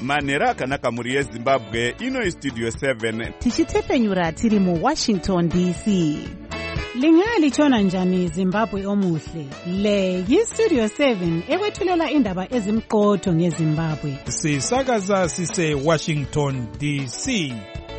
manhero akanaka mhuri yezimbabwe. Ino Studio 7 tichitefenyura tiri muWashington DC. Lingalitshona njani Zimbabwe omuhle? Le yiStudio 7 ekwethulela indaba ezimqotho ngeZimbabwe. Sisakaza sise Washington DC.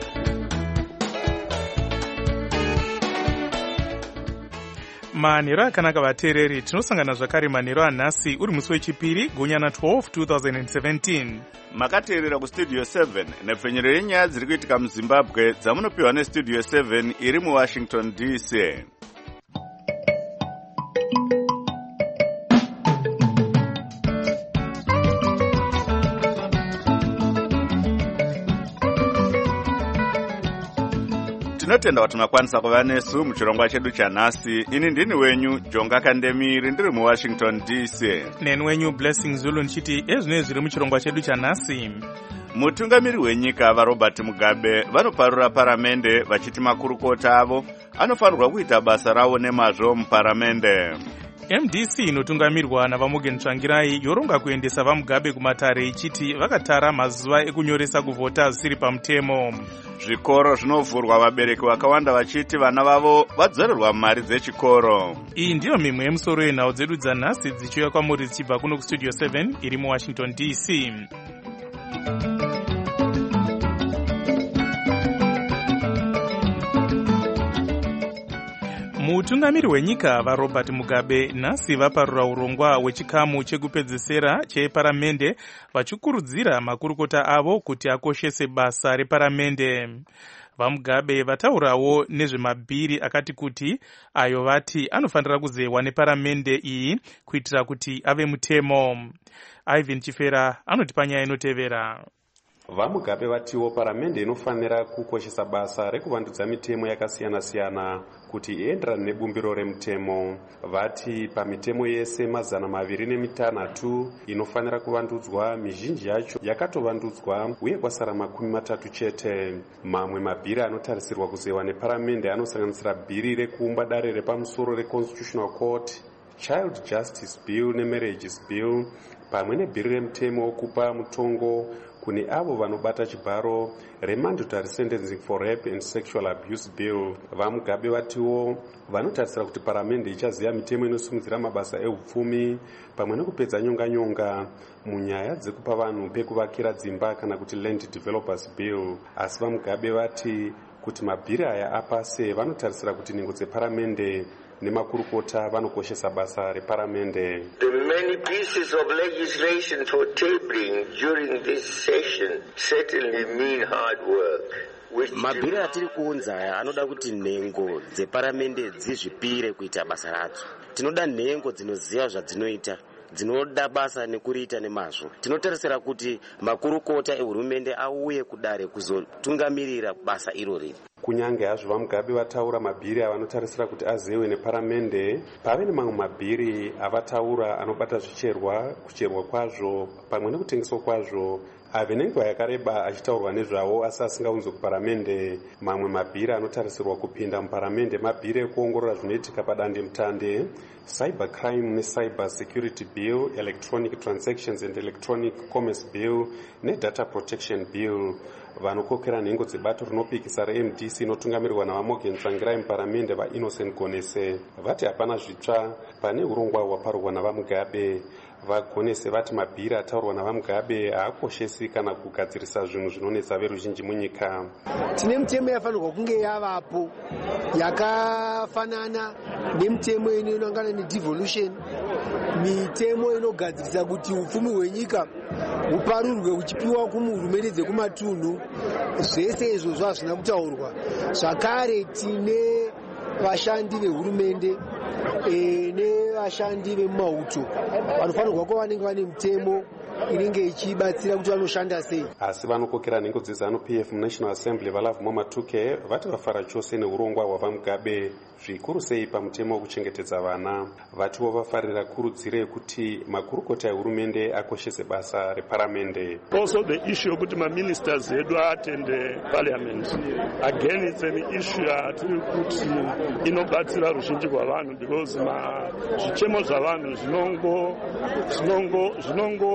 Manhero akanaka vateereri, tinosangana zvakare manhero anhasi uri musi wechipiri gunyana 12 2017. makateerera kuStudio 7 nepfenyero yenyaya dziri kuitika muZimbabwe dzamunopiwa neStudio 7 iri muWashington DC. Tinotenda kuti makwanisa kuva nesu muchirongwa chedu chanhasi. Ini ndini wenyu Jonga Kandemiri ndiri muWashington DC. Neni wenyu Blessing Zulu nchiti ezvino zviri muchirongwa chedu chanhasi. Mutungamiri wenyika vaRobert Mugabe vanoparura paramende vachiti makurukota avo anofanirwa kuita basa ravo nemazvo muparamende. MDC inotungamirwa navaMorgan Tsvangirai yoronga kuendesa vaMugabe kumatare ichiti vakatara mazuva ekunyoresa kuvhota zvisiri pamutemo. Zvikoro zvinovhurwa, vabereki vakawanda vachiti vana vavo vadzorerwa mari dzechikoro. Iyi ndiyo mimwe yemusoro yenhau dzedu dzanhasi dzichiuya kwamuri dzichibva kuno kuStudio 7 iri muWashington DC. Mutungamiri wenyika vaRobert Mugabe nhasi vaparura urongwa hwechikamu chekupedzisira cheparamende vachikurudzira makurukota avo kuti akoshese basa reparamende. VaMugabe vataurawo nezvemabhiri akati kuti ayo vati anofanira kuzewa neparamende iyi kuitira kuti ave mutemo. Ivan Chifera anoti panyaya inotevera. VaMugabe vatiwo paramende inofanira kukoshesa basa rekuvandudza mitemo yakasiyana-siyana kuti ienderane nebumbiro remutemo. Vati pamitemo yese 206 inofanira kuvandudzwa, mizhinji yacho yakatovandudzwa uye kwasara 30 chete. Mamwe mabhiri anotarisirwa kuzewa neparamende anosanganisira bhiri rekuumba dare repamusoro reConstitutional Court, Child Justice Bill neMarriages Bill, pamwe nebhiri remutemo wokupa mutongo kune avo vanobata chibharo reMandatory Sentencing for Rape and Sexual Abuse Bill. VaMugabe vatiwo vanotarisira kuti paramende ichaziva mitemo inosimudzira mabasa ehupfumi pamwe nekupedza nyonga munyaya dzekupa vanhu pekuvakira dzimba kana kuti Land Developers Bill. Asi VaMugabe vati kuti mabhiri aya apase vanotarisira kuti nhengo dzeparamende nemakurukota vanokoshesa basa reparamende. The many pieces of legislation for tabling during this session certainly mean hard work. Mabhiri atiri kuunza aya anoda kuti nhengo dzeparamende dzizvipire kuita basa radzo. Tinoda nhengo dzinoziva zvadzinoita, dzinoda basa nekuriita nemazvo. Tinotarisira kuti makurukota ehurumende auye kudare kuzotungamirira basa irori. Kunyange hazvo VaMugabe vataura mabhiri avanotarisira kuti azewe neparamende, pave nemamwe mabhiri avataura anobata zvicherwa, kucherwa kwazvo pamwe nekutengeswa kwazvo, ave nenguva yakareba achitaurwa nezvawo asi asingaunzwe kuparamende. Mamwe mabhiri anotarisirwa kupinda muparamende mabhiri ekuongorora zvinoitika padandemutande, Cyber Crime neCyber Security Bill, Electronic Transactions and Electronic Commerce Bill neData Protection Bill. Vanokokera nhengo dzebato rinopikisa reMDC inotungamirwa navaMorgan Tsvangirai muparamende vaInnocent Gonese vati hapana zvitsva pane urongwa hwaparurwa navaMugabe. Vagonese vati mabhiri ataurwa navaMugabe haakoshesi kana kugadzirisa zvinhu zvinonetsa veruzhinji munyika. Tine mitemo yafanirwa kunge yavapo yakafanana nemitemo inoangana nedevolution, mitemo inogadzirisa kuti upfumi hwenyika huparurwe huchipiwa kuhurumende dzekumatunhu. Zvese izvozvo hazvina kutaurwa. Zvakare tine vashandi vehurumende nevashandi vemumauto vanofanirwa kuva vanenge vane mitemo inenge ichibatsira kuti vanoshanda sei. Asi vanokokera nhengo dzeZANU-PF muNational Assembly vaLovemore Matuke vati vafara chose neurongwa hwavaMugabe zvikuru sei pamutemo wekuchengetedza vana. Vatiwo vafarira kurudziro yekuti makurukota ehurumende akoshese basa reparamende. Also the issue yokuti maministers edu attende parliament, again it's an issue yatiri kuti inobatsira ruzhinji rwavanhu because zvichemo zvavanhu zvinongo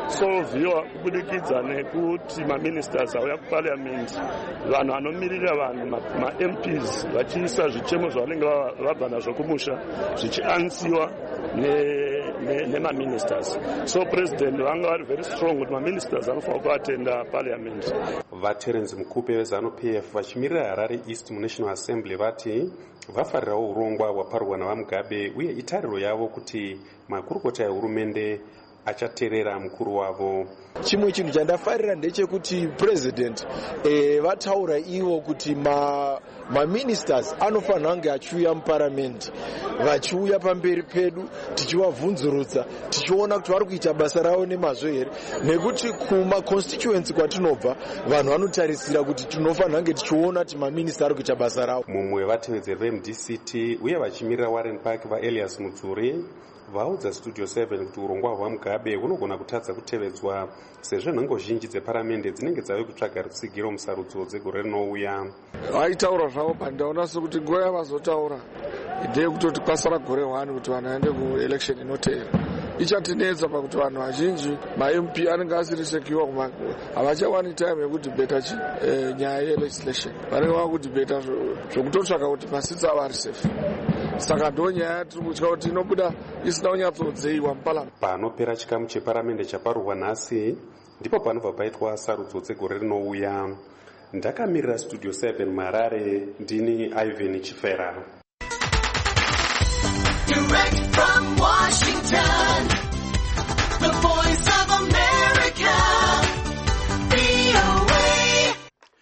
solviwa kubudikidza nekuti maministers auya kuparliament, vanhu vanomirira vanhu ma-MPs vachiisa zvichemo zvavanenge vabva nazvo kumusha zvichiansiwa nemaministers. So president vanga vari very strong kuti maministers anofanira kuatenda parliament. vaTerence Mukupe veZANU-PF vachimirira Harare East muNational Assembly vati vafarirawo urongwa hwaparwa navaMugabe uye itariro yavo kuti makurukota ehurumende achateerera mukuru wavo. Chimwe chinhu chandafarira ndechekuti president vataura ivo kuti maministers anofanira kunge achiuya muparamendi, vachiuya pamberi pedu tichivabvunzurudza, tichiona kuti vari kuita basa ravo nemazvo here, nekuti kumaconstituency kwatinobva vanhu vanotarisira kuti tinofanira kunge tichiona kuti maminista ari kuita basa ravo. Mumwe wevatevedzeri veMDCT uye vachimirira Warren Park vaElias Mudzuri vaudza Studio 7 kuti urongwa hwaMugabe hunogona kutadza kutevedzwa sezvo nhengo zhinji dzeparamende dzinenge dzave kutsvaga rutsigiro musarudzo dzegore rinouya. Vaitaura zvavo pandaona sekuti nguva yavazotaura ndeyekutoti kwasara gore 1 kuti vanhu vaende kuelection inoteera. Ichatinetsa pakuti vanhu vazhinji ma-MP anenge asiri sekiwa havachawani time yekudhibheta nyaya yelegislation, vanenge vava kudhibheta zvokutotsvaka kuti masitsi avo ari safe. Saka ndo nyaya tiri kutya kuti inobuda isina kunyatsodzeiwa muparamendi. Panopera chikamu cheparamende chaparurwa nhasi ndipo panobva paitwa sarudzo dzegore rinouya. Ndakamirira Studio 7 Marare, ndini Ivan Chifera. Direct from Washington, the voice of America, VOA.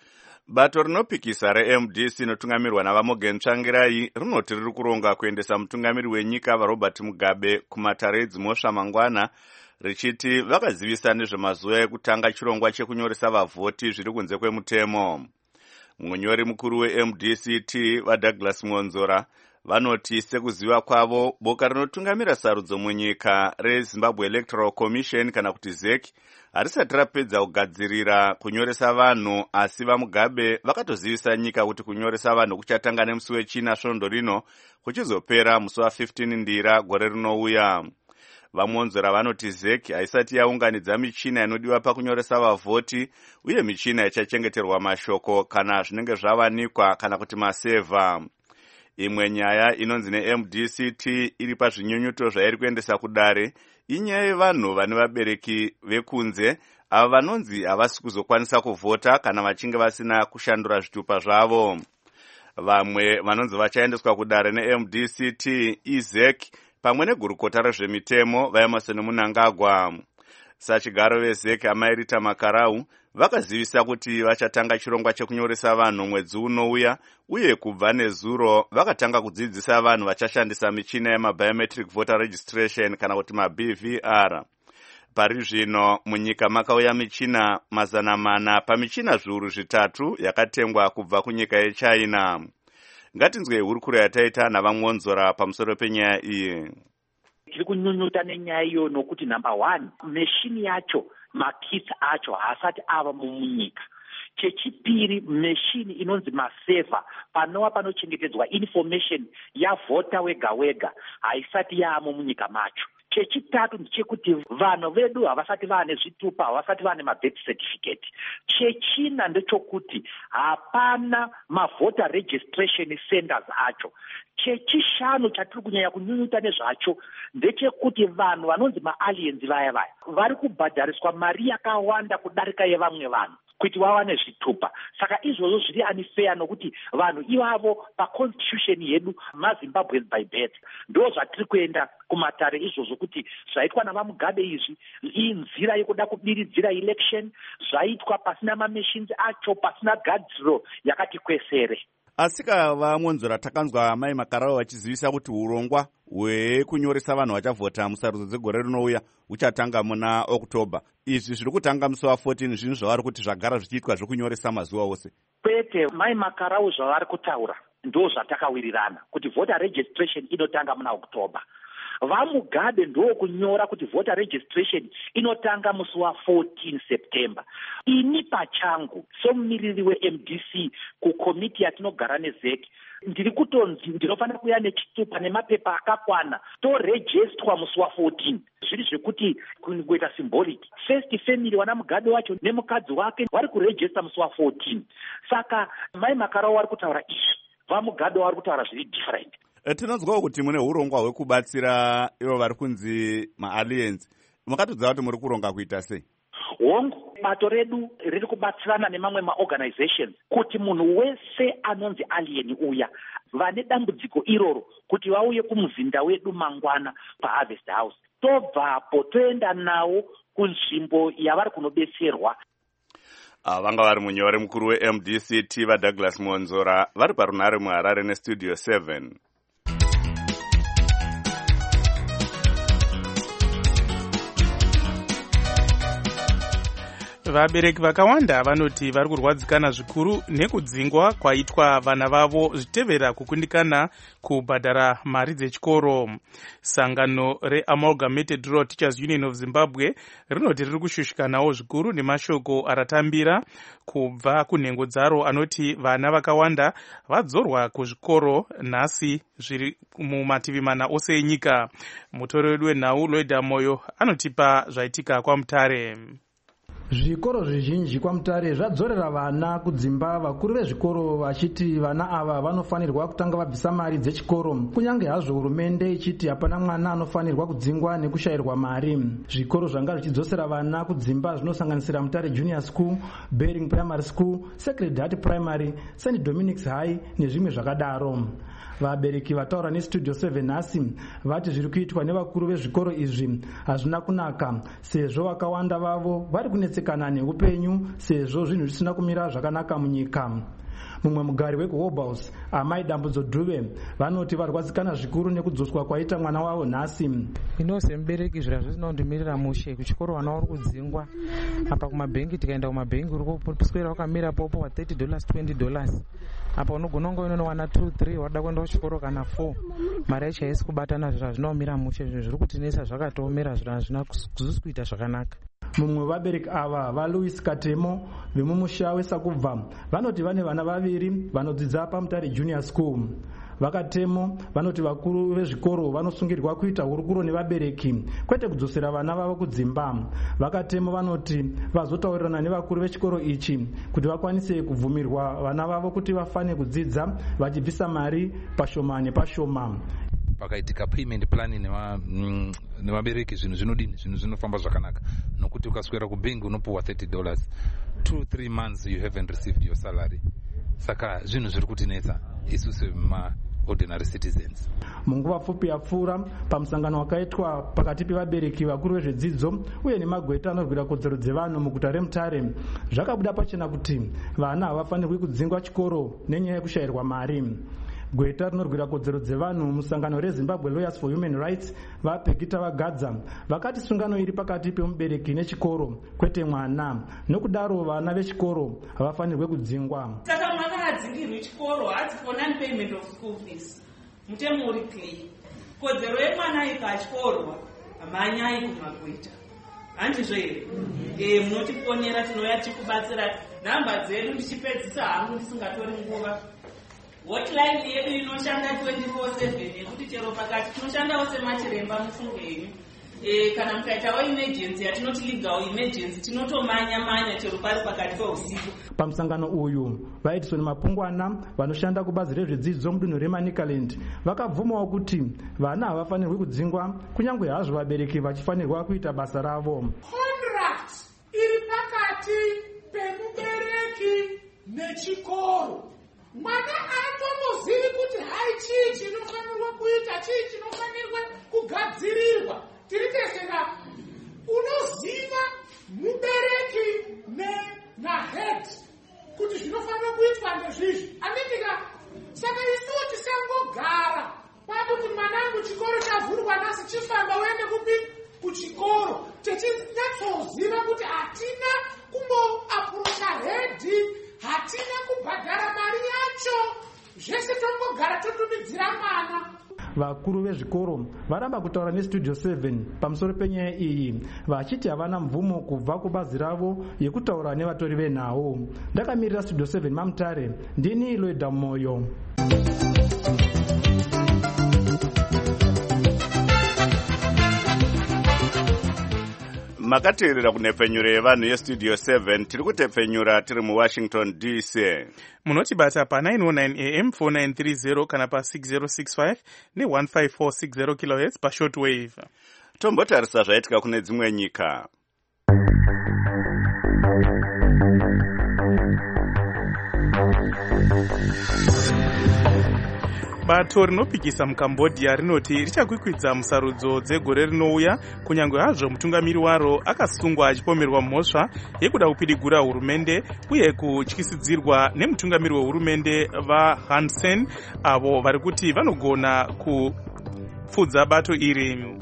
Bato rinopikisa reMDC inotungamirwa navaMorgan Tsvangirai rinoti riri kuronga kuendesa mutungamiri wenyika vaRobert Mugabe kumatare edzimhosva mangwana, richiti vakazivisa nezvemazuva ekutanga chirongwa chekunyoresa vavhoti zviri kunze kwemutemo. Munyori mukuru weMDCT vaDouglas Mwonzora vanoti sekuziva kwavo boka rinotungamira sarudzo munyika reZimbabwe Electoral Commission kana kuti ZEC harisati rapedza kugadzirira kunyoresa vanhu, asi vaMugabe vakatozivisa nyika kuti kunyoresa vanhu kuchatanga nemusi wechina svondo rino kuchizopera musi wa15 Ndira gore rinouya. Vamonzora vanoti ZEC haisati yaunganidza michina inodiwa pakunyoresa vavhoti uye michina ichachengeterwa mashoko kana zvinenge zvavanikwa kana kuti maseva. Imwe nyaya inonzi neMDCT iri pazvinyunyuto zvairi kuendesa kudare inyaya yevanhu vane vabereki vekunze ava vanonzi havasi kuzokwanisa kuvhota kana vachinge vasina kushandura zvitupa zvavo. Vamwe vanonzi vachaendeswa kudare neMDCT iZEC pamwe negurukota rezvemitemo vaEmerson Mnangagwa. Sachigaro veZEC amairita Makarau vakazivisa kuti vachatanga chirongwa chekunyoresa vanhu mwedzi unouya uye kubva nezuro vakatanga kudzidzisa vanhu vachashandisa michina yemabiometric voter registration kana kuti maBVR. Pari zvino munyika makauya michina 400 pamichina zviuru 3 yakatengwa kubva kunyika yeChina. Ngatinzwe hurukuro yataita navaMwonzora pamusoro penyaya iyi. Tiri kunyunyuta nenyaya iyo nokuti number 1 meshini yacho makits acho haasati ava munyika. Chechipiri meshini inonzi maseva panova panochengetedzwa information yavhota wega wega haisati yaamo munyika macho. Chechitatu ndechekuti vanhu vedu havasati vane zvitupa, havasati vane mabirth certificate. Chechina ndechokuti hapana mavota registration centers acho. Chechishanu chatiri kunyanya kunyunyuta nezvacho ndechekuti vanhu vanonzi maaliens vaya vari kubhadhariswa mari yakawanda kudarika yevamwe vanhu kuti vawane zvitupa. Saka izvozvo zviri unfair nokuti vanhu ivavo paconstitution yedu maZimbabweans by birth ndo zvatiri kuenda kumatare izvozvo kuti zvaitwa navaMugabe izvi inzira yekuda kubiridzira election zvaitwa pasina mamachines acho, pasina gadziro yakati kwesere. Asika vaMwonzora takanzwa mai Makarau vachizivisa kuti urongwa hwekunyoresa vanhu vachavhota musarudzo dzegore rinouya uchatanga muna Oktoba. Izvi zviri kutanga musi wa14 zvinhu zvavari kuti zvagara zvichiitwa zvekunyoresa mazuva ose. Kwete mai Makarau zvavari kutaura ndo zvatakawirirana kuti voter registration inotanga muna Oktoba. vamugabe ndokunyora kuti voter registration inotanga musi wa14 September. Ini pachangu somumiriri weMDC kukomiti yatinogara neZEC ndiri kutonzi ndinofanira kuya nechitupa nemapepa akakwana torejestwa musi wa14. Zviri zvekuti kuita symbolic. First family wana mugabe wacho nemukadzi wake vari kurejesta musi wa14. Saka mai Makarao vari kutaura izvi, vamugabe vari kutaura zviri different. Tinonzwawo kuti mune urongwa hwekubatsira ivo vari kunzi maaliens. Makatodza kuti muri kuronga kuita sei? Hongu, bato redu riri kubatsirana nemamwe maorganizations kuti munhu wese anonzi alien uya vane dambudziko iroro kuti vauye kumuzinda wedu mangwana paHarvest House. Tobvapo toenda nawo kunzvimbo yavari kunobetserwa. Vanga vari munyori mukuru weMDC Tiva Douglas Monzora vari parunhare muHarare neStudio 7. Vabereki vakawanda vanoti vari kurwadzikana zvikuru nekudzingwa kwaitwa vana vavo zvitevera kukundikana kubhadhara mari dzechikoro. Sangano reAmalgamated Rural Teachers Union of Zimbabwe rinoti riri kushushikanawo zvikuru nemashoko aratambira kubva kunhengo dzaro anoti vana vakawanda vadzorwa kuzvikoro nhasi zviri mumativi mana ose enyika. Mutori wedu wenhau Loida Moyo anotipa zvaitika kwaMutare. Zvikoro zvizhinji kwaMutare zvadzorera vana kudzimba, vakuru vezvikoro vachiti vana ava vanofanirwa kutanga vabvisa mari dzechikoro, kunyange hazvo hurumende ichiti hapana mwana anofanirwa kudzingwa nekushayirwa mari. Zvikoro zvanga zvichidzosera vana kudzimba zvinosanganisira Mutare Junior School, Bering Primary School, Sacred Heart Primary, St. Dominic's High nezvimwe zvakadaro. Vabereki vataura neStudio 7 nhasi vati zviri kuitwa nevakuru vezvikoro izvi hazvina kunaka, sezvo vakawanda vavo vari kunetsekana neupenyu sezvo zvinhu zvisina kumira zvakanaka munyika. Mumwe mugari weGobhouse, amai Dambudzo Dube, vanoti varwadzikana zvikuru nekudzoswa kwaita mwana wavo nhasi. Semubereki zvira zvinondimirira mushe kuchikoro vana vari kudzingwa. Apa kumabhengi tikaenda kumabhengi uri kuswera wakamira popo wa $30 $20. Apa unogona kunge unowana 2-3 wada kuenda kuchikoro kana 4. Mari yacho haisi kubatana, zvira zvinomira mushe, zviri kutinesa zvakatoomera, zvira hazvina kuita zvakanaka. Mumwe vabereki ava vaLouis Katemo vemumusha weSakubva vanoti vane vana vaviri vanodzidza paMutare Junior School. Vakatemo vanoti vakuru vezvikoro vanosungirwa kuita hurukuro nevabereki kwete kudzosera vana vavo kudzimba. Vakatemo vanoti vazotaurirana nevakuru vechikoro ichi kuti vakwanise kubvumirwa vana vavo kuti vafane kudzidza vachibvisa mari pashoma nepashoma. Pakaitika payment plan nevabereki zvinhu zvinodini, zvinhu zvinofamba zvakanaka, nokuti ukaswera kubhengi unopuwa $30 2-3 months you haven't received your salary. Saka zvinhu zviri kutinetsa isusu ordinary citizens. Munguva pfupi yapfuura pamusangano wakaitwa pakati pevabereki vakuru vezvedzidzo uye nemagweta anorwira kodzero dzevanhu muguta reMutare, zvakabuda pachena kuti vana havafanirwi kudzingwa chikoro nenyaya yekushayirwa mari. Gweta rinorwira kodzero dzevanhu musangano reZimbabwe Lawyers for Human Rights vaPegita Vagadza vakati sungano iri pakati pemubereki nechikoro kwete mwana, nokudaro vana vechikoro havafanirwe kudzingwa. Saka mwana adzingirwe chikoro hati for non-payment of school fees. Mutemo uri clear. Kodzero yemwana ikatyorwa hamanyai kumagweta. Handizvo here? Munotifonera tinouya tikubatsira. Nhamba dzedu ndichipedzisa hangu ndisingatori nguva. Hotline yedu inoshanda 24/7 yekuti chero pakati tinoshandawo semachiremba mufunge yenyu. Kana mukaitawo emergency yatinoti legal emergency tinotomanya chero pari pakati peusiku. Pamusangano uyu vaEdison Mapungwana vanoshanda kubazi rezvedzidzo mudunhu reManicaland vakabvumawo kuti vana havafanirwi kudzingwa kunyange hazvo vabereki vachifanirwa kuita basa ravo. Contract iri pakati pemubereki nechikoro. Mwana atombozivi kuti hai chii chinofanirwa kuita, chii chinofanirwa kugadzirirwa. Tiri tesera unoziva mubereki nahead kuti zvinofanirwa kuitwa ndezvizvi. Andindika saka isuwo tisangogara papo kuti mwanangu chikoro chavhurwa nhasi chifamba uende kupi kuchikoro. Techinatsoziva kuti hatina kumboapurusha hedhi, hatina kubhadhara mari yacho, zvese tongogara totumidzira mwana. vakuru vezvikoro varamba kutaura nestudio 7 pamusoro penyaya iyi vachiti havana mvumo kubva kubazi ravo yekutaura nevatori venhau. Ndakamirira studio 7 Mamutare, ndini Loida Moyo. makateerera kunhepfenyuro yevanhu yestudio 7 tiri kutepfenyura tiri muwashington DC. munotibata pa909 am 4930 kana pa6065 ne15460 kHz pashortwave. Tombotarisa zvaitika kune dzimwe nyika. bato rinopikisa mucambodia rinoti richakwikwidza musarudzo dzegore rinouya kunyange hazvo mutungamiri waro akasungwa achipomerwa mhosva yekuda kupidigura hurumende uye kutyisidzirwa nemutungamiri wehurumende vaHun Sen avo vari kuti vanogona kupfudza bato iri.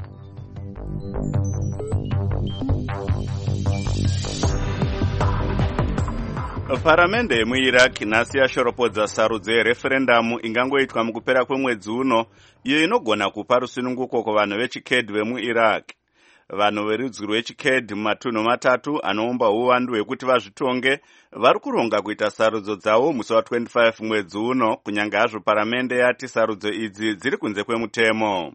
Paramende yemuIraq nhasi yashoropodza sarudzo yereferendamu ingangoitwa mukupera kwemwedzi uno, iyo inogona kupa rusununguko kuvanhu vechiKurd vemuIraq. Vanhu verudzi rwechiKurd mumatunhu matatu anoumba uwandu hwekuti vazvitonge vari kuronga kuita sarudzo dzavo musi wa25 mwedzi uno, kunyange hazvo paramende yati sarudzo idzi dziri kunze kwemutemo.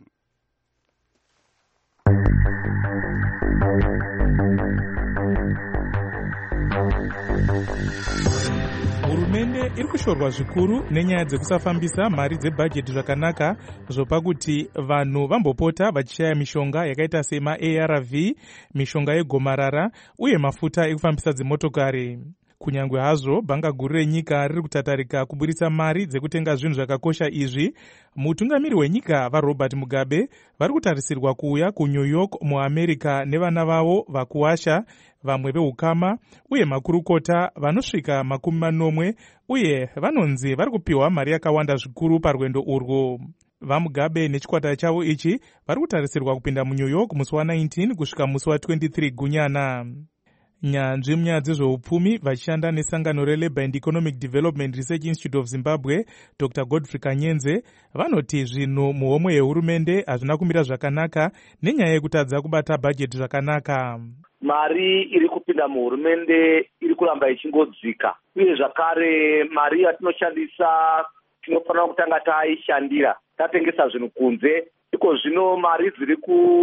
hurumende iri kushorwa zvikuru nenyaya dzekusafambisa mari dzebhajeti zvakanaka, zvopa kuti vanhu vambopota vachishaya mishonga yakaita sema-ARV, mishonga yegomarara uye mafuta ekufambisa dzimotokari. Kunyange hazvo bhanga guru renyika riri kutatarika kuburitsa mari dzekutenga zvinhu zvakakosha izvi, mutungamiri wenyika vaRobert Mugabe vari kutarisirwa kuuya kuNew York muAmerica nevana vavo vakuwasha, vamwe veukama uye makurukota vanosvika 40, uye vanonzi vari kupiwa mari yakawanda zvikuru parwendo urwu. vaMugabe nechikwata chavo ichi vari kutarisirwa kupinda muNew York musi wa19 kusvika musi wa23 Gunyana. Nyanzvi munyaya dzezveupfumi vachishanda nesangano reLabour and Economic Development Research Institute of Zimbabwe, Dr. Godfrey Kanyenze, vanoti zvinhu muhomwe yehurumende hazvina kumira zvakanaka nenyaya yekutadza kubata bhajeti zvakanaka. Mari iri kupinda muhurumende iri kuramba ichingodzika, uye zvakare mari yatinoshandisa tinofanira kutanga taishandira tatengesa zvinhu kunze. Iko zvino mari dziri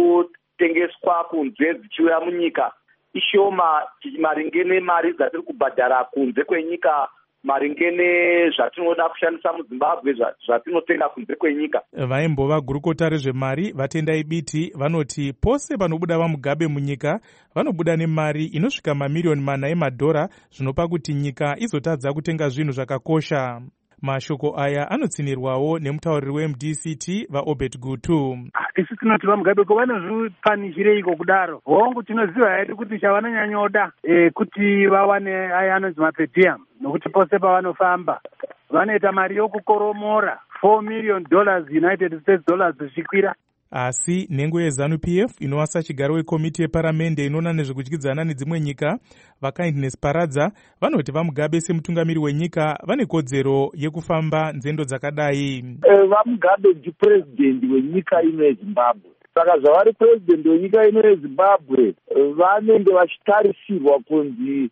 kutengeswa kunze dzichiuya munyika ishoma maringe nemari dzatiri kubhadhara kunze kwenyika, maringe nezvatinoda kushandisa muZimbabwe zvatinotenga kunze kwenyika. Vaimbova gurukota rezvemari vatendai biti vanoti pose panobuda vaMugabe munyika vanobuda nemari inosvika mamiliyoni 4 emadhora, zvinopa kuti nyika izotadza kutenga zvinhu zvakakosha. Mashoko aya anotsinirwawo nemutauriri weMDCT vaObert Gutu. Isi tinoti vaMugabe vanozvipanishireiko kudaro? Hongu tinoziva hedu kuti chavanonyanyoda kuti vawane aya anonzi mapetium, nokuti pose pavanofamba vanoita mari yokukoromora $4 million United States dollars zvichikwira. Asi nhengo yeZANU-PF inowasa chigaro wekomiti yeparamende inoona nezvekudyidzana nedzimwe nyika, vaKindness Paradza, vanoti vaMugabe semutungamiri wenyika vane kodzero yekufamba nzendo dzakadai. vaMugabe ndipurezidendi wenyika ino yeZimbabwe. Saka zvavari purezidendi wenyika ino yeZimbabwe vanenge vachitarisirwa kunzi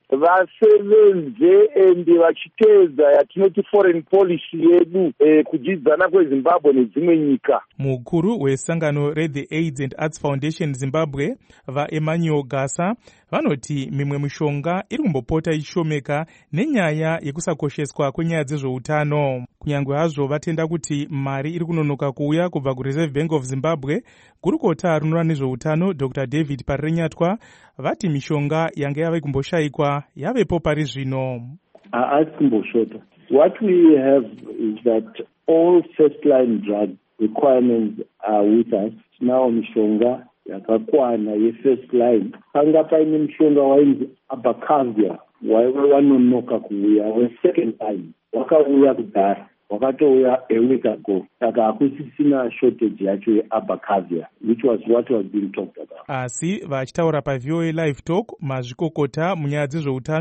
vasevenze ende vachiteedza yatinoti foreign policy yedu kudyidzana kweZimbabwe nedzimwe nyika. Mukuru wesangano reThe AIDS and Arts Foundation Zimbabwe vaEmmanuel Gasa vanoti mimwe mishonga iri kumbopota ichishomeka nenyaya yekusakosheswa kwenyaya dzezveutano. Kunyange hazvo vatenda kuti mari iri kunonoka kuuya kubva kuReserve Bank of Zimbabwe, gurukota rinoona nezveutano Dr. David Parirenyatwa vati mishonga yanga yave kumboshayikwa yavepo pari zvino. Haasi kumboshota. What we have is that all first-line drug requirements are with us. Now mishonga yakakwana ye-first line. Panga paine mishonga wainzi Abacavia waive wanonoka kuuya we-second line. Wakauya kudhara, wakatouya a week ago. Saka hakusisina shortage yacho yeAbacavia, which was what was being talked about. Asi vachitaura paVOA Live Talk, mazvikokota munyaya dzezveutano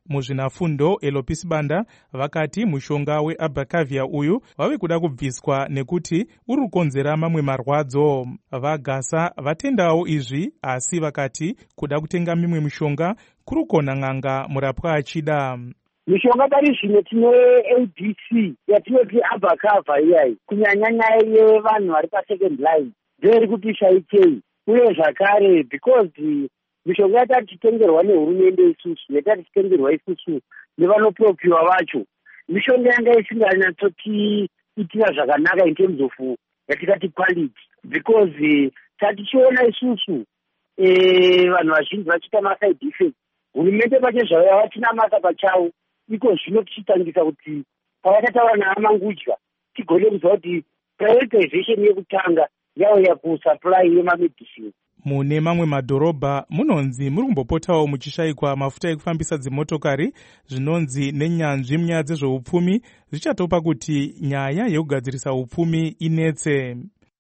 Muzvinafundo Elopis Banda vakati mushonga weAbacavia uyu wave kuda kubviswa nekuti uri kukonzera mamwe marwadzo. Vagasa vatendawo izvi, asi vakati kuda kutenga mimwe mishonga kurukona n'anga murapwa achida. Mishonga pari zvino tine ADC yatinoti Abacava iyayi kunyanyanya yevanhu vari pasecond line ndeyeri kupisha ikei, uye zvakare because mishonga yatati titengerwa nehurumende isusu, yatati titengerwa isusu nevanopropiwa vacho, mishonga yanga isinganyatsoti itira zvakanaka in terms of yatikati quality, because tatichiona isusu vanhu vazhinji vachiita maside effects. Hurumende pache zvayo yavatinamata pachawo, iko zvino tichitangisa kuti pavakataura naamangudya tigone kuziva kuti prioritization yekutanga yauya kusupply yemamedicine. Mune mamwe madhorobha munonzi muri kumbopotawo muchishayikwa mafuta ekufambisa dzimotokari, zvinonzi nenyanzvi munyaya dzezveupfumi zvichatopa kuti nyaya yekugadzirisa upfumi inetse.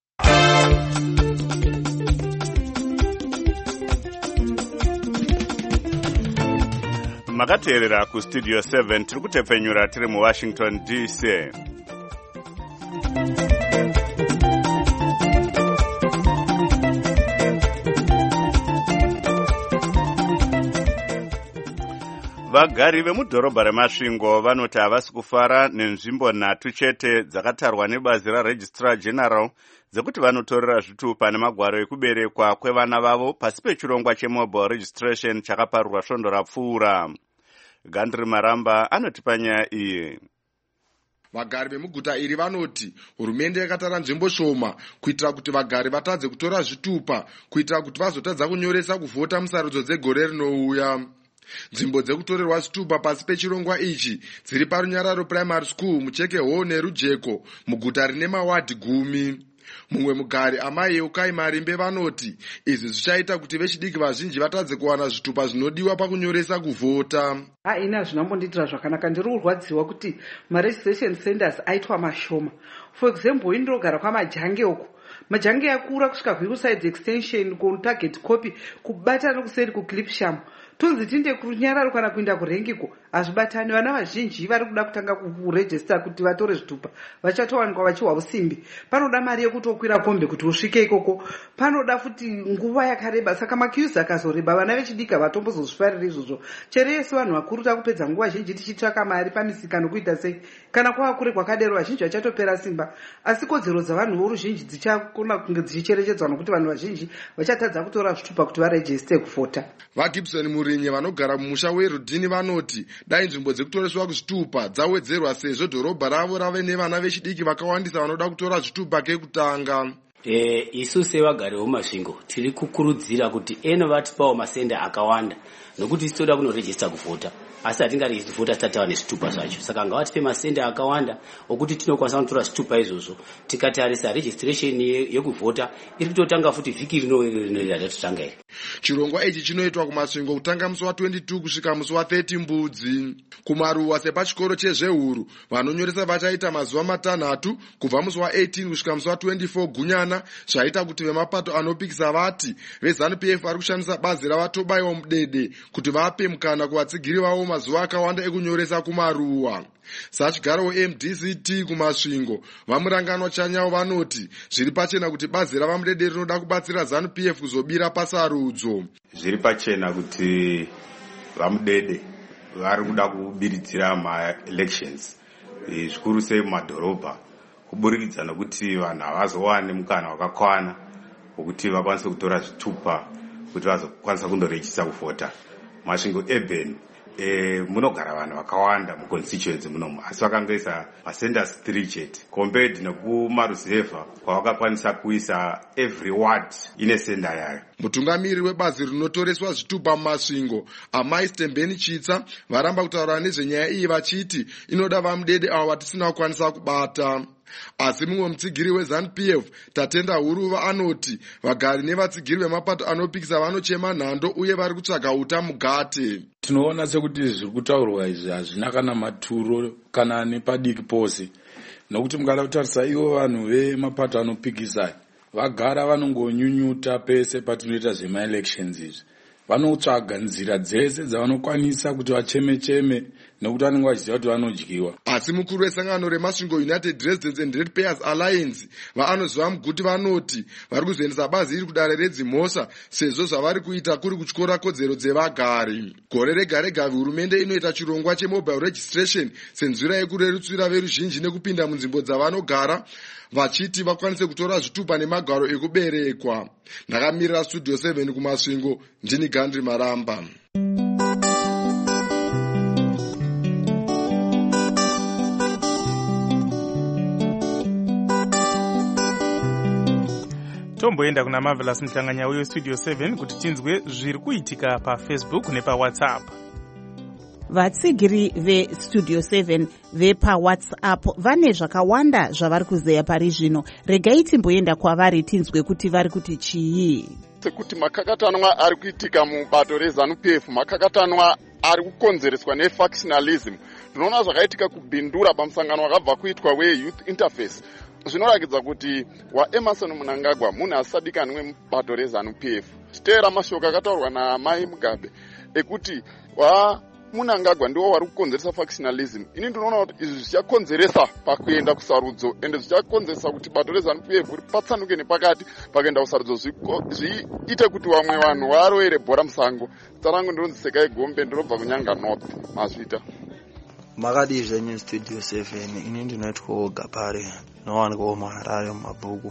Makateerera kustudio 7 tiri kutepfenyura tiri muWashington DC. Vagari vemudhorobha reMasvingo vanoti havasi kufara nenzvimbo 3 chete dzakatarwa nebazi raRegistrar General dzekuti vanotorera zvitupa nemagwaro ekuberekwa kwevana vavo pasi pechirongwa chemobile registration chakaparurwa svondo rapfuura. Gandri Maramba anotipa nyaya iyi. Vagari vemuguta iri vanoti hurumende yakatara nzvimbo shoma kuitira kuti vagari vatadze kutora zvitupa kuitira kuti vazotadza kunyoresa kuvhota musarudzo dzegore rinouya. Nzvimbo dzekutorerwa zvitupa pasi pechirongwa ichi dziri paRunyararo Primary School, Mucheke Hall neRujeko muguta rine mawadhi 10. Mumwe mugari amai Eukai Marimbe vanoti izvi zvichaita kuti vechidiki vazhinji vatadze kuwana zvitupa zvinodiwa pakunyoresa kuvhota. Haina zvinambonditira zvakanaka, ndiri kurwadziwa kuti maregistration centers aitwa mashoma. For example, indogara kwamajange uko, majange yakura kusvika kuHillside extension kutarget copy kubata nokuseri kuClipsham. Tonzi tinde kurunyararo kana kuenda kurengiko hazvibatani. Vana vazhinji vari kuda kutanga kuregista kuti vatore zvitupa vachatowanikwa vachiwa usimbi. Panoda mari yekutokwira kombe kuti usvike ikoko, panoda futi nguva yakareba, saka makiuzi akazoreba vana vechidika vatombozozvifarira izvozvo. Chero yese vanhu vakuru takupedza nguva zhinji tichitsvaka mari pamisika nokuita sei, kana kwava kure kwakadero vazhinji vachatopera simba. Asi kodzero dzavanhu voruzhinji dzichakona kunge dzichicherechedzwa nokuti vanhu vazhinji vachatadza kutora zvitupa kuti varejiste kuvhota. VaGibson Murinye vanogara mumusha weRudhini vanoti dai nzvimbo dzekutoreswa kuzvitupa dzawedzerwa sezvo dhorobha ravo rave nevana vechidiki vakawandisa vanoda kutora zvitupa kekutanga. Isu sevagari veMasvingo tiri kukurudzira kuti eno vatipawo masenda akawanda nokuti tichitoda kunorejista kuvhota, asi hatingarejista kuvhota tisati tava nezvitupa zvacho. Saka ngavatipe masenda akawanda okuti tinokwanisa kutora zvitupa izvozvo. Tikatarisa registration yekuvhota iri kutotanga futi vhiki rinoenda ratotanga iri. Chirongwa ichi chinoitwa kuMasvingo kutanga musi wa22 kusvika musi wa30 Mbudzi. Kumaruwa sepachikoro chezvehuru vanonyoresa vachaita mazuva 3 kubva musi wa18 kusvika musi wa24 Gunyana, zvaita kuti vemapato anopikisa vati veZANU-PF vari kushandisa bazi ravatobaiwa mudede kuti vape mukana kuvatsigiri vavo mazuva akawanda ekunyoresa kumaruwa. Sachigaro MDCT kuMasvingo vamuranganwa Chanyawo vanoti zviri pachena kuti bazi ravamudede rinoda kubatsira ZANU-PF kuzobira pasarudzo. Zviri pachena kuti vamudede vari kuda kubiridzira ma-elections zvikuru sei mumadhorobha, kuburikidza nokuti vanhu havazowani mukana wakakwana wokuti vakwanise kutora zvitupa kuti vazokwanisa kundorejista kuvhota. Masvingo urban munogara vanhu vakawanda muconstituency munomu, asi vakangoisa masenders 3 chete compared nekumaruzevha kwavakakwanisa kuisa every ward ine senda yayo. Mutungamiri webazi rinotoreswa zvitupa muMasvingo amai Stembeni Chitsa varamba kutaura nezvenyaya iyi vachiti inoda vamudede avo vatisina kukwanisa kubata. Asi mumwe mutsigiri weZANU-PF Tatenda Huruva anoti vagari nevatsigiri vemapato anopikisa vanochema nhando uye vari kutsvaga uta mugate. Tinoona sekuti zviri kutaurwa izvi hazvina kana maturo kana nepadiki pose, nokuti mukada kutarisa ivo vanhu vemapato anopikisa vagara vanongonyunyuta pese patinoita zvema-elections izvi. vanotsvaga nzira dzese dzavanokwanisa kuti vacheme-cheme nekuti vanenge vachiziva kuti vanodyiwa. Asi mukuru wesangano remasvingo United Residents and Ratepayers Alliance vaanoziva muguti vanoti vari kuzoendesa bazi iri kudare redzimhosa sezvo zvavari kuita kuri kutyora kodzero dzevagari. Gore rega rega hurumende inoita chirongwa chemobile registration senzira yekurerutsira veruzhinji nekupinda munzvimbo dzavanogara vachiti vakwanise kutora zvitupa nemagaro ekuberekwa. Ndakamirira Studio 7 kumasvingo, ndini Gandri Maramba. tomboenda kuna Marvelous Mhlanganya uyo Studio 7 kuti tinzwe zviri kuitika paFacebook nepawhatsapp. Vatsigiri veStudio 7 vepawhatsapp vane zvakawanda zvavari kuzeya pari zvino. Regai timboenda kwavari tinzwe kuti vari kuti chii. Sekuti makakatanwa ari kuitika mubato reZANU-PF, makakatanwa ari kukonzereswa nefactionalism. Tinoona zvakaitika kubhindura pamusangano wakabva kuitwa weYouth Interface. Zvinorakidza kuti waEmerson Mnangagwa munhu asadikanwe mubato reZANU-PF. Chiteera mashoko akataurwa naMai Mugabe ekuti Mnangagwa ndiwo wari kukonzeresa factionalism. Ini ndinoona kuti izvi zvichakonzeresa pakuenda kusarudzo ende zvichakonzeresa kuti bato reZANU-PF ripatsanuke nepakati pakaenda kusarudzo zviite kuti vamwe vanhu varowere bhora musango. Tarangu ndinonzi Sekai Gombe, ndinobva kuNyanga North. Mazvita makadi zvenyu Studio 7 ini ndinoitwa oga pare nowanikwa muHarare mumabhuku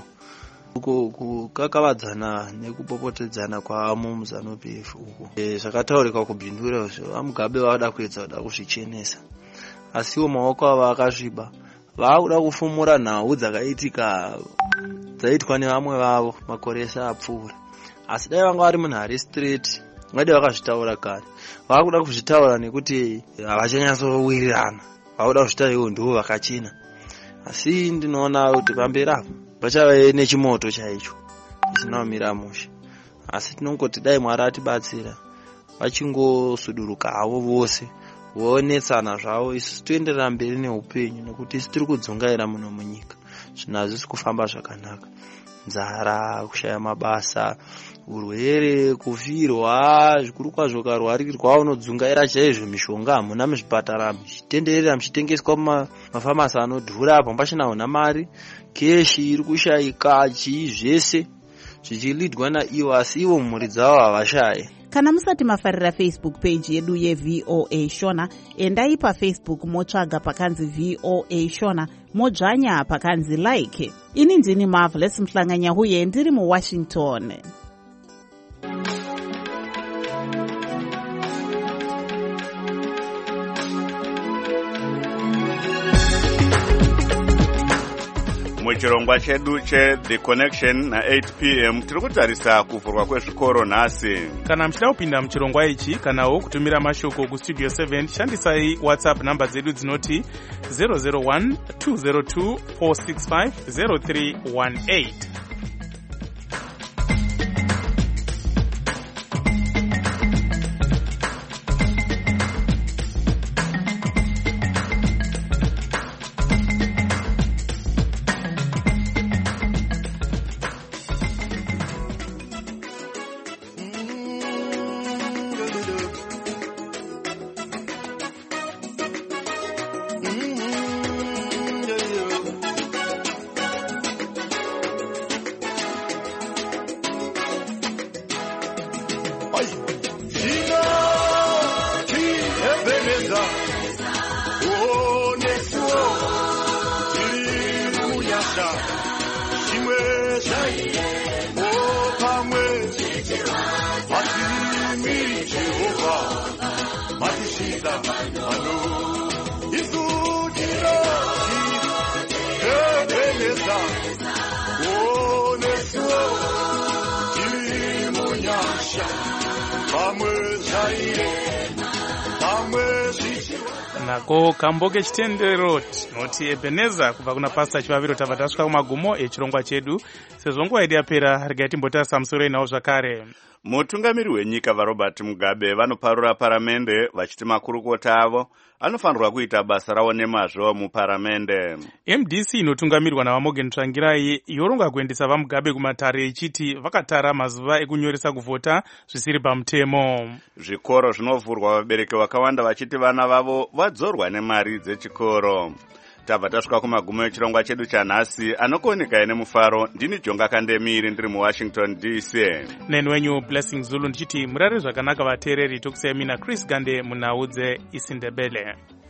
kukakavadzana nekupopotedzana kwamo muZANU-PF uku zvakataurika kubhindura Mugabe vada kuedza kuda kuzvichenesa, asiwo maoko avo akasviba. Vakuda kufumura nhau dzakaitika dzaitwa nevamwe vavo makore ese apfuura, asi dai vanga vari muNhare Street vade vakazvitaura kare. Vakuda kuzvitaura nekuti havachanyatsowirirana, vakuda kuzvitaura ivo ndivo vakachena. Asi ndinoona kuti pamberi apo pachava nechimoto chaicho chisina mushe. Asi tinongoti dai Mwari atibatsira vachingosuduruka havo vose voonetsana zvavo, isusu toenderera mberi neupenyu nekuti isi tiri kudzungaira muno munyika. Zvinhu hazvisi kufamba zvakanaka. Nzara, kushaya mabasa, urwere, kufirwa, zvikuru kwazvo karwarirwa unodzungaira chaizvo. Mishonga hamuna muzvipatara, muchitenderera muchitengeswa mumafamasi anodhura, apo pachina una mari, keshi iri kushayika, chii zvese zvichilidwa naivo, asi ivo mhuri dzavo havashaye. Kana musati mafarira Facebook page yedu yeVOA Shona, endai paFacebook motsvaga pakanzi VOA Shona, modzvanya pakanzi like. Ini ndini Marvelous Mhlanganya uye ndiri muWashington. Muchirongwa chedu The Connection na 8 p.m. tiri kutarisa kuvhurwa kwezvikoro nhasi. Kana muchida kupinda muchirongwa ichi kanawo kutumira mashoko kuStudio 7, shandisai WhatsApp namba dzedu dzinoti 001 202 465 0318. Nako kamboke chitendero tinoti Ebeneza kubva kuna Pastor Chivaviro. Tabva tasvika kumagumo echirongwa chedu. Sezvo nguva yedu yapera, regai timbotarisa musoro inawo zvakare. Mutungamiri wenyika vaRobert Mugabe vanoparura paramende vachiti makurukota avo anofanirwa kuita basa rawo nemazvo muparamende. MDC inotungamirwa naVaMorgan Tsvangirai yoronga kuendesa vaMugabe kumatare ichiti vakatara mazuva ekunyoresa kuvhota zvisiri pamutemo. Zvikoro zvinovhurwa vabereki vakawanda vachiti vana vavo vadzorwa nemari dzechikoro. Tabva tasvika kumagumo echirongwa chedu chanhasi. Anokoneka nemufaro ndini Jonga Kandemiri ndiri muWashington DC. Neni wenyu Blessing Zulu ndichiti murare zvakanaka vateereri. Tokusiyai mina Chris Gande munhau dzeIsindebele.